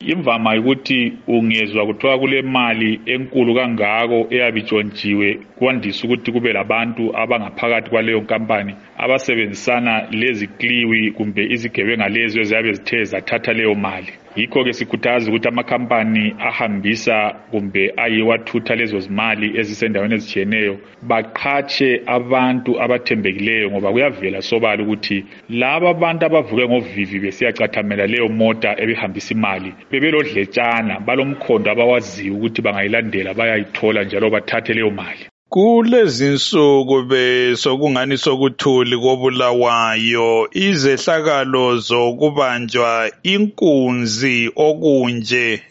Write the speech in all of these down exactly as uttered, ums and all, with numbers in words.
imvama ukuthi ungezwa kuthiwa kule mali enkulu kangako eyabitshontshiwe kwandisa ukuthi kube labantu abangaphakathi kwaleyo nkampani abasebenzisana lezikliwi kumbe izigebenga lezo eziyabe zithe zathatha leyo mali. Yikho ke sikhuthaza ukuthi amakhampani ahambisa kumbe ayiwathutha lezo zimali ezisendaweni ezitshiyeneyo baqhatshe abantu abathembekileyo, ngoba kuyavela sobala ukuthi laba abantu abavuke ngovivi besiyacathamela leyo mota ebihambisa imali bebelodletshana, balomkhondo abawaziyo ukuthi bangayilandela bayayithola njalo bathathe leyo mali. Kulezi insuku besokungani sokuthuli koBulawayo, izehlakalo zokubanjwa inkunzi okunje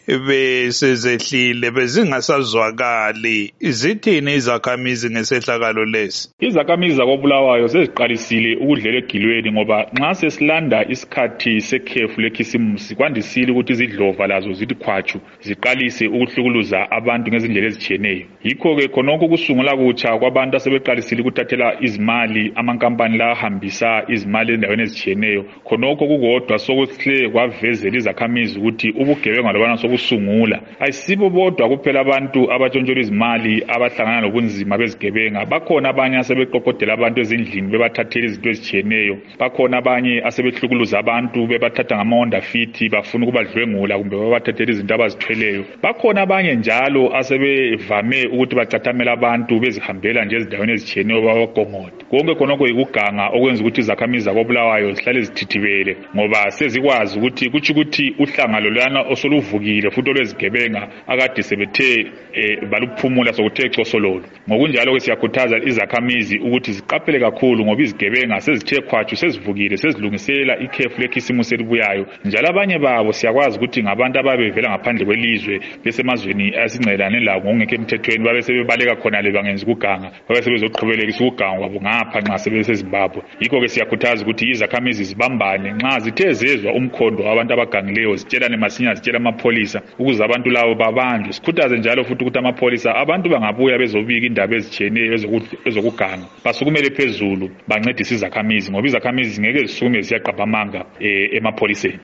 besezehlile bezingasazwakali. Zithini izakhamizi ngesehlakalo lesi? Izakhamizi zakoBulawayo seziqalisile ukudlela egilweni, ngoba nxa sesilanda isikhathi sekhefu lekhisimusi kwandisile ukuthi izidlova lazo zithi khwatshu ziqalise ukuhlukuluza abantu ngezindlela ezitshiyeneyo. Yikho ke khonokho kusungula kutsha kwabantu asebeqalisile ukuthathela izimali amankampani la ahambisa izimali endaweni ezitshiyeneyo. Khonokho kukodwa sokuhle kwavezela izakhamizi ukuthi ubugebenga lobana sokusungula. Ayisibo bodwa kuphela abantu abatshontshelwa izimali abahlangana nobunzima bezigebenga. Bakhona abanye asebeqoqodela abantu ezindlini bebathathela izinto ezitshiyeneyo. Bakhona abanye asebehlukuluza abantu bebathatha ngama-Honda Fit bafuna ukubadlwengula kumbe babathathela izinto abazithweleyo. Bakhona abanye njalo asebevame ukuthi bacathamela abantu bezihambela nje ezindaweni ezitshiyeneyo babagongoda. Konke khonokho yikuganga okwenza ukuthi izakhamizi zakoBulawayo zihlale zithithibele, ngoba sezikwazi ukuthi kuthi ukuthi uhlangano lwana osoluvukile futhi olwezigebenga akade sebethe e, baluphumula sokuthe cosololo. Ngokunjalo ke siyakhuthaza izakhamizi ukuthi ziqaphele kakhulu, ngoba izigebenga sezithe khwatshu sezivukile sezilungisela ikhefu lekhisimusi elibuyayo. Njalo abanye babo siyakwazi ukuthi ngabantu ababevela ngaphandle kwelizwe besemazweni asincelane lawo ngokungekho emthethweni, babe sebebaleka khona le bangenza ukuganga, babe sebezoqhubelekisa ukuganga kwabo ngapha nxa sebeseZimbabwe. Yikho ke siyakhuthaza ukuthi izakhamizi zibambane nxa zithe zezwa umkhondo wabantu abagangileyo, zitshelane masinya, zitshela amapholisa ukuze abantu labo babanjwe. Sikhuthaze njalo futhi ukuthi amapholisa abantu bangabuya bezobika indaba ezitshiyeneyo ezokuganga basukumele phezulu bancedise izakhamizi, ngoba izakhamizi ngeke zisukume ziyaqapha amanga e, emapholiseni.